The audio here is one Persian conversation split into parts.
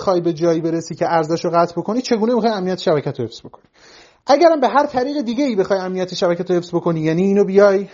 بخوای به جایی برسی که ارزشو قطع بکنی، چگونه میخوای امنیت شبکت رو حفظ بکنی؟ اگرم به هر طریق دیگه ای بخوای امنیت شبکت رو حفظ بکنی، یعنی اینو بیای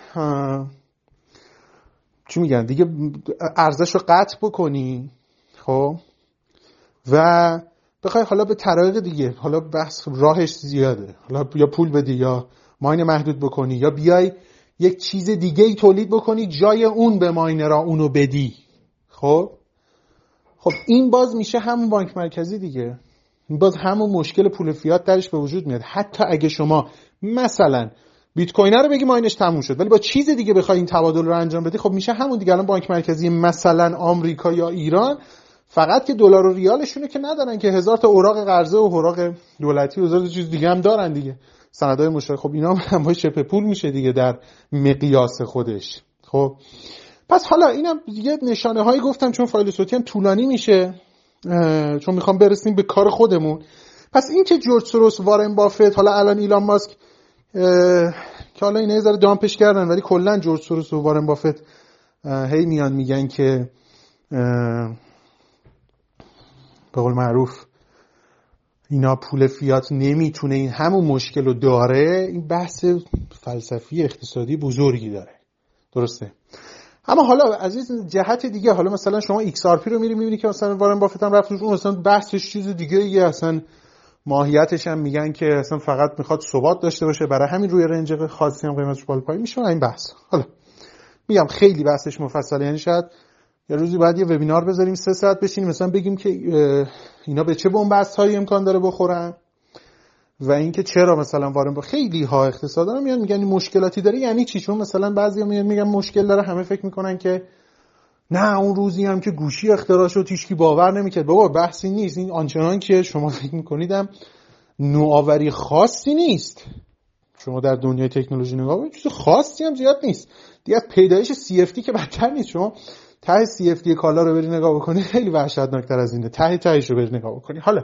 چی میگن دیگه، ارزشو قطع بکنی، خب، و بخوای حالا به طریق دیگه، حالا بحث راهش زیاده، حالا یا پول بدی یا ماین محدود بکنی یا بیای یک چیز دیگه ای تولید بکنی جای اون به ماینرها اونو بدی، خب این باز میشه همون بانک مرکزی دیگه، این باز همون مشکل پول فیات درش به وجود میاد. حتی اگه شما مثلا بیت کوین رو بگی ماینش تموم شد، ولی با چیز دیگه بخوای این تبادل رو انجام بدی، خب میشه همون دیگه. الان بانک مرکزی مثلا آمریکا یا ایران فقط که دلار و ریالشونه که ندارن، که هزار تا اوراق قرضه و اوراق دولتی و هزار تا چیز دیگه هم دارن دیگه، سندهای مشترک. خب اینا هم با شبه پول میشه دیگه در مقیاس خودش. خب پس حالا اینم دیگه نشانه هایی گفتم، چون فایل صوتی هم طولانی میشه، چون میخوام برسیم به کار خودمون. پس این که جورج سوروس، وارن بافت، حالا الان ایلان ماسک که حالا اینا یه ذره دامپش کردن، ولی کلا جورج سوروس و وارن بافت هی میان میگن که به قول معروف اینا پول فیات نمیتونه این همون مشکل رو داره. این بحث فلسفی اقتصادی بزرگی داره، درسته؟ اما حالا از این جهت دیگه، حالا مثلا شما XRP رو میبینی که مثلا وارن بافت هم رفت اون، مثلا بحثش چیز دیگه ایه، اصلا ماهیتش هم میگن که اصلا فقط میخواد ثبات داشته باشه، برای همین روی رنج خاصی هم قیمتش بالا پایین میشه. این بحث حالا میگم خیلی بحثش مفصله، یعنی شاید یه روزی بعد یه وبینار بذاریم 3 ساعت بشینیم مثلا بگیم که اینا به چه بن‌بست‌هایی امکان داره بخورن و اینکه چرا مثلا وارن با خیلی ها اقتصاددانا میگن این مشکلاتی داره. یعنی چی؟ چون مثلا بعضیا میگن مشکل داره، همه فکر میکنن که نه اون روزی هم که گوشی اختراع شد هیچکی باور نمیکرد. بابا بحثی نیست، این آنچنان که شما فکر میکنیدم نوآوری خاصی نیست. شما در دنیای تکنولوژی نگاه کنید، چیز خاصی هم زیاد نیست دیگه. از پیدایش CFD که بدتر نیست. شما ته CFD کالا رو بری نگاه بکنید خیلی وحشتناکتر از اینه، تهش رو بری نگاه بکنید. حالا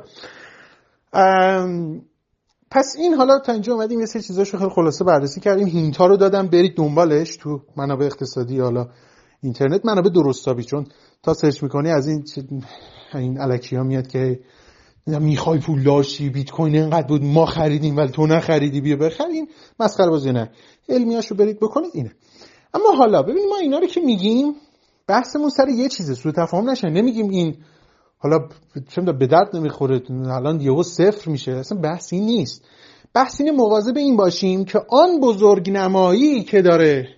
پس این حالا تا اینجا اومدیم یه سری چیزاشو خیلی خلاصه بررسی کردیم، هینتا رو دادم برید دنبالش تو منابع اقتصادی، حالا اینترنت، منابع درستابی، چون تا سرچ میکنی از این الکی‌ها میاد که میخوای پول داشتی، بیت کوین اینقدر بود ما خریدیم ولی تو نخریدی، بیا بخریم، مسخره بازی نه، علمیاشو برید بکنید. اینه. اما حالا ببین ما اینا رو که میگیم بحثمون سر یه چیزه، سوء تفاهم نشه، نمیگیم این حالا چه میدونم به درد نمیخوره الان یهو صفر میشه، اصلا بحث این نیست. بحث اینه مواظب این باشیم که آن بزرگنمایی که داره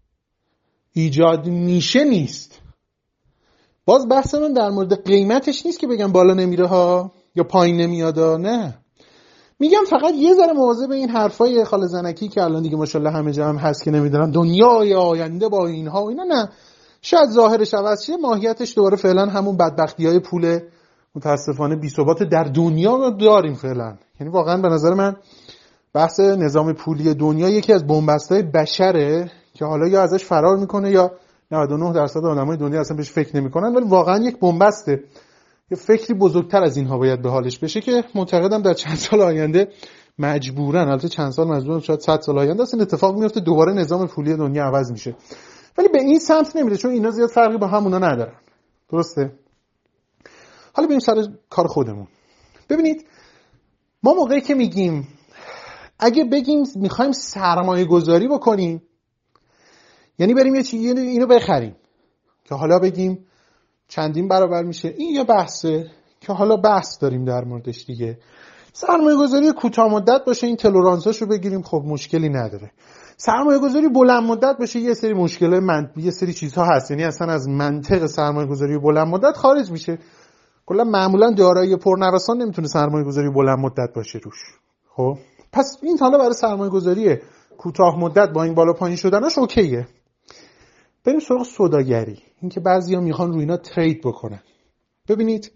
ایجاد میشه نیست. باز بحثمون در مورد قیمتش نیست که بگم بالا نمیره ها یا پایین نمیاد، نه، میگم فقط یه ذره مواظب این حرفای خاله زنکی که الان دیگه ماشاءالله همه جا هم هست که نمیدونم دنیای آینده با اینها و اینا، نه، شاید ظاهرش عوض شه، ماهیتش دوباره فعلا همون بدبختیای پول متاسفانه بی ثبات در دنیا رو داریم فعلا. یعنی واقعا به نظر من بحث نظام پولی دنیا یکی از بن‌بست‌های بشره که حالا یا ازش فرار میکنه یا 99% آدمای دنیا اصلا بهش فکر نمیکنن، ولی واقعا یک بن‌بسته. یه فکری بزرگتر از اینها باید به حالش بشه که معتقدم در چند سال آینده مجبورن، البته چند سال مجبورن، شاید 100 سال آینده اصلا اتفاق میفته دوباره نظام پولی دنیا عوض میشه، ولی به این سمت نمیره چون اینا زیاد فرقی با همونا ندارن، درسته؟ حالا بریم سر کار خودمون. ببینید ما موقعی که میگیم اگه بگیم میخوایم سرمایه گذاری بکنیم، یعنی بریم یه چیزی اینو بخریم که حالا بگیم چندین برابر میشه، این یه بحثه که حالا بحث داریم در موردش دیگه. سرمایه گذاری کوتاه مدت باشه این تلورانساشو بگیریم، خب مشکلی نداره. سرمایه گذاری بلند مدت باشه یه سری مشکلات یه سری چیزها هست، یعنی اصلا از منطق سرمایه گذاری بلند مدت خارج میشه. کلا معمولا دارایی پرنوسان نمیتونه سرمایه گذاری بلند مدت باشه روش. خب پس این حالا برای سرمایه گذاری کوتاه مدت با این بالا پایین شدناش اوکیه. بریم سراغ سوداگری، این که بعضیا میخوان روی اینا ترید بکنن. ببینید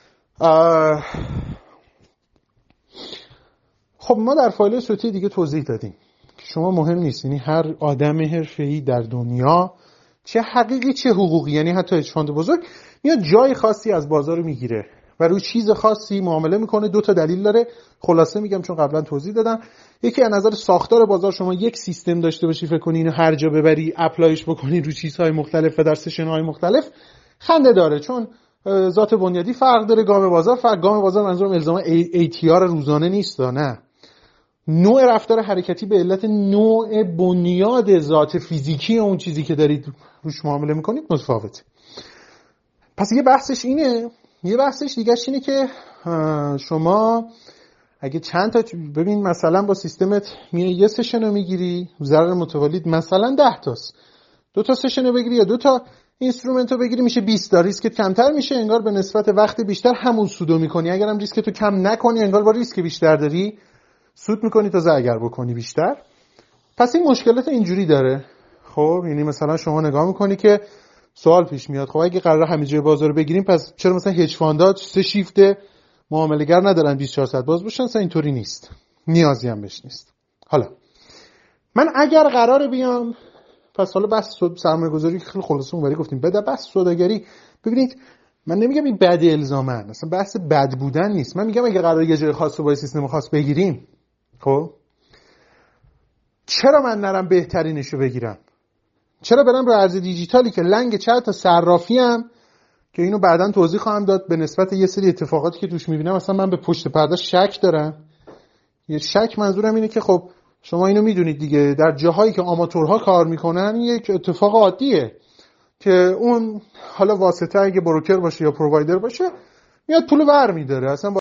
خب ما در فایل صوتی دیگه توضیح دادیم که شما مهم نیست، یعنی هر آدم حرفه‌ای در دنیا چه حقیقی چه حقوقی، یعنی حتی هج فاند بزرگ میاد جای خاصی از بازار رو میگیره و روی چیز خاصی معامله میکنه. 2 تا دلیل داره، خلاصه میگم چون قبلا توضیح دادم. یکی از نظر ساختار بازار، شما یک سیستم داشته باشی فکر کنی اینو هر جا ببری اپلایش بکنی روی چیزهای مختلف و در سشن‌های مختلف، خنده داره، چون ذات بنیادی فرق داره، گام بازار فرق. گام بازار منظورم الزاما ATR روزانه نیست، نه، نوع رفتار حرکتی به علت نوع بنیاد ذات فیزیکی اون چیزی که دارید روش معامله میکنید متفاوته. پس یه بحثش اینه. یه بحثش دیگهش اینه که شما اگه چند تا ببین مثلا با سیستمت میای یه سشن رو میگیری، ضرر متولد مثلا 10 تاست، 2 تا سشن رو بگیری یا 2 تا اینسترومنت رو بگیری میشه 20 تا، ریسکت کمتر میشه، انگار به نسبت وقت بیشتر همون سودو میکنی. اگرم ریسکت رو کم نکنی انگار با ریسک بیشتر داری سود میکنی تا اگر بکنی بیشتر. پس این مشکلات اینجوری داره. خب یعنی مثلا شما نگاه میکنی که سوال پیش میاد، خب اگه قراره همه جای بازار رو بگیریم پس چرا مثلا هج فاندها 3 شیفت معامله گر ندارن 24 ساعت باز باشن؟ اصلا اینطوری نیست، نیازی هم بهش نیست. حالا من اگر قراره بیام، پس حالا بحث سرمایه‌گذاری خیلی خلاصه اونوری گفتیم، بده بحث سوداگری. ببینید من نمیگم این بد الزاما، اصلا بحث بد بودن نیست. من میگم اگه قراره یه جای خاص رو با سیستم خاص بگیریم، خب چرا من نرم بهترینشو بگیرم؟ چرا برم رو ارز دیجیتالی که لنگ چند تا صرافی ام که اینو بعداً توضیح خواهم داد به نسبت یه سری اتفاقاتی که توش میبینم مثلا من به پشت پرده شک دارم. یه شک منظورم اینه که خب شما اینو میدونید دیگه، در جاهایی که آماتورها کار میکنن یک اتفاق عادیه که اون حالا واسطه اگه بروکر باشه یا پرووایدر باشه میاد پولو ور میداره، اصلا